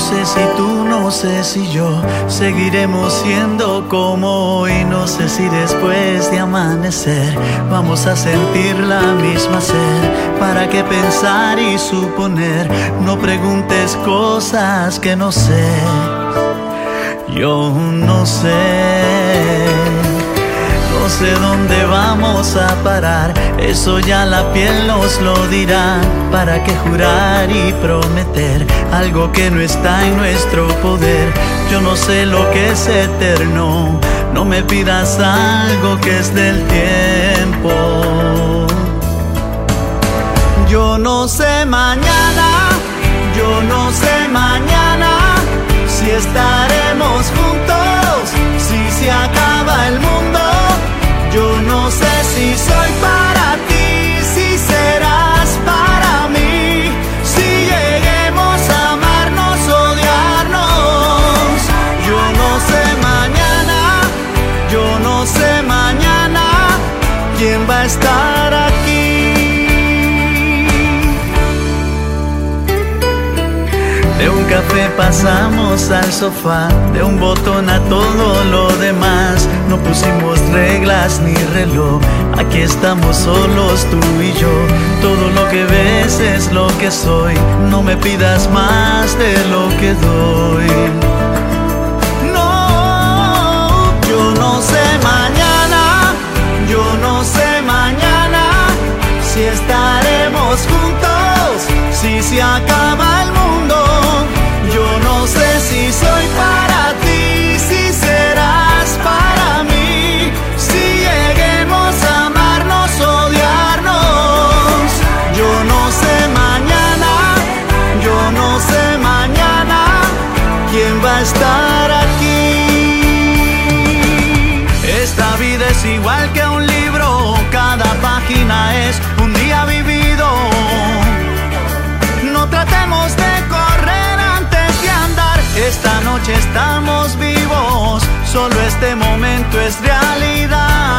sé si tú, no sé si yo seguiremos siendo como hoy. No sé si después de amanecer vamos a sentir la misma sed. ¿Para qué pensar y suponer? No preguntes cosas que no sé. Yo no sé. No sé dónde vamos a parar, eso ya la piel nos lo dirá. ¿Para qué jurar y prometer algo que no está en nuestro poder? Yo no sé lo que es eterno, no me pidas algo que es del tiempo. Yo no sé mañana, yo no sé mañana si estaremos juntos, si se acaba el mundo. Yo no sé si soy para ti, si serás para mí, si lleguemos a amarnos, odiarnos. Yo no sé mañana, yo no sé mañana quién va a estar aquí. De un café pasamos al sofá, de un botón a todo lo demás. No pusimos reglas ni reloj, aquí estamos solos tú y yo. Todo lo que ves es lo que soy, no me pidas más de lo que doy. No, yo no sé mañana, yo no sé mañana si estaremos juntos, si se acaba el mundo. Yo no sé si soy para ti, si serás para mí, si lleguemos a amarnos, odiarnos. Yo no sé mañana, yo no sé mañana quién va a estar aquí. Esta vida es igual que un libro, cada página es un día vivido. No tratemos de correr antes de andar. Esta noche estamos vivos, solo este momento es realidad.